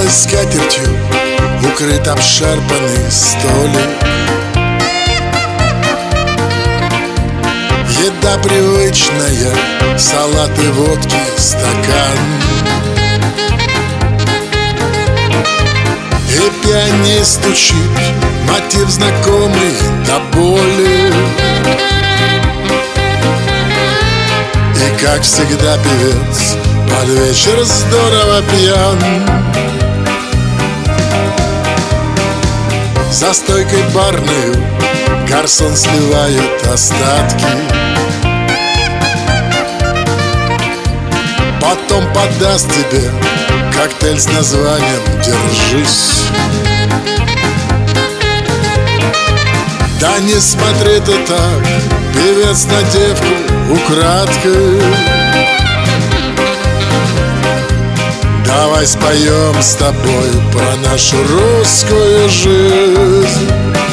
белой скатертью укрыт обшарпанный столик. Еда привычная, салат и водки стакан. И пианист стучит, мотив знакомый до боли. И, как всегда, певец под вечер здорово пьян. За стойкой барною гарсон сливает остатки. Потом подаст тебе коктейль с названием «Держись». Да не смотри ты так, певец, на девку украдкой. Давай споем с тобой про нашу русскую жизнь.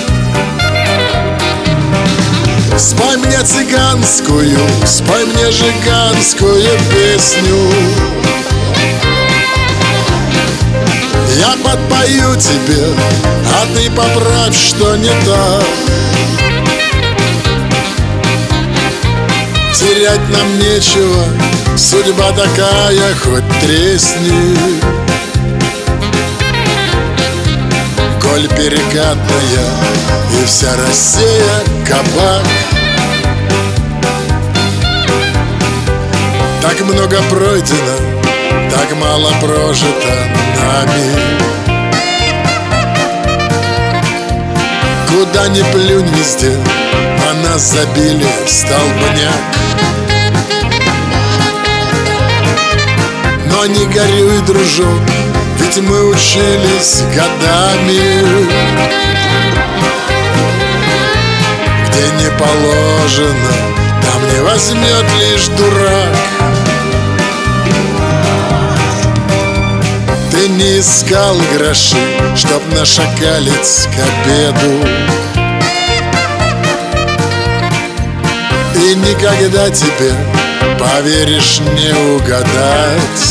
Спой мне цыганскую, спой мне жиганскую песню. Я подпою тебе, а ты поправь, что не так. Терять нам нечего, судьба такая, хоть тресни. Коль перекатная и вся Россия кабак. Так много пройдено, так мало прожито нами. Куда ни плюнь, везде на нас забили столбняк. Но не горюй, дружок, ведь мы учились годами. Где не положено, там не возьмет лишь дурак. Ты не искал гроши, чтоб нашакалить к обеду. И никогда тебе, поверишь, не угадать,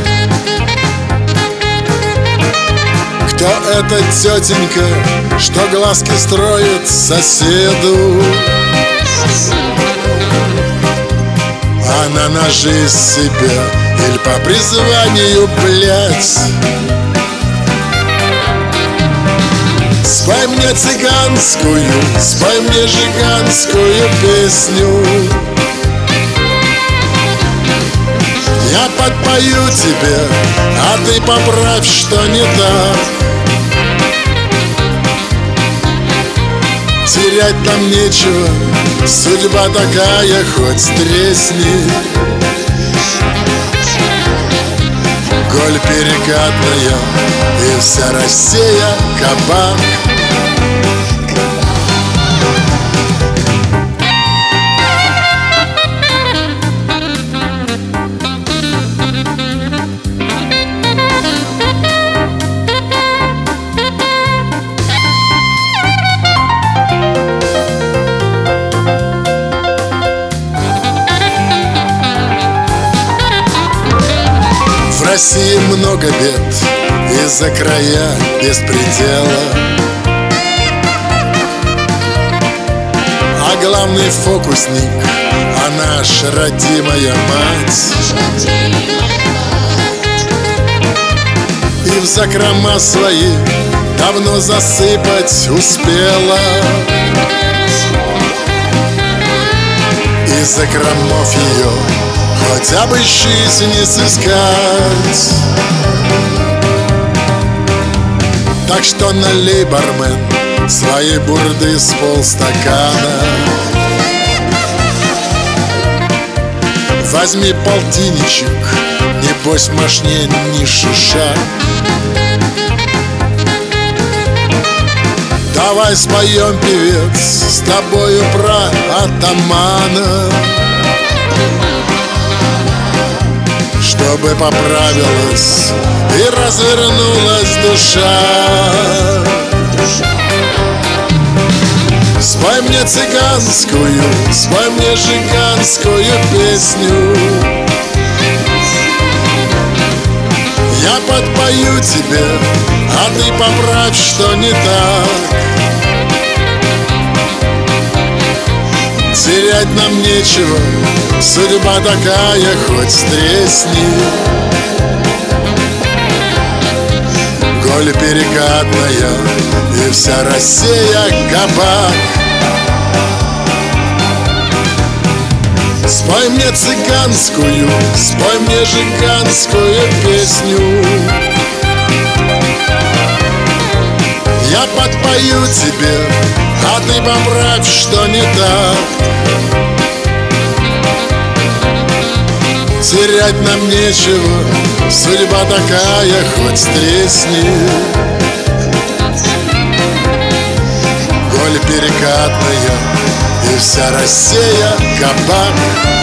кто эта тетенька, что глазки строит соседу. Она на жизнь себе или по призванию, блядь. Спой мне цыганскую, спой мне жиганскую песню. Я подпою тебе, а ты поправь, что не так. Терять нам нечего, судьба такая, хоть тресни. Коль перекатная и вся Россия кабак. В России много бед, и за края беспредела. А главный фокусник, а наша родимая мать. И в закрома свои давно засыпать успела. Из закромов ее хотя бы жизнь не сыскать. Так что налей, бармен, своей бурды с полстакана. Возьми полтинничек, небось мощнее ни шиша. Давай споем, певец, с тобою про атамана. Чтобы поправилась и развернулась душа. Спой мне цыганскую, спой мне жиганскую песню. Я подпою тебе, а ты поправь, что не так. Терять нам нечего, судьба такая, хоть тресни. Коль перекатная и вся Россия кабак. Спой мне цыганскую, спой мне жиганскую песню. Я подпою тебе, а ты поправь, что не так. Терять нам нечего, судьба такая, хоть тресни. Коль перекатная и вся Россия кабак.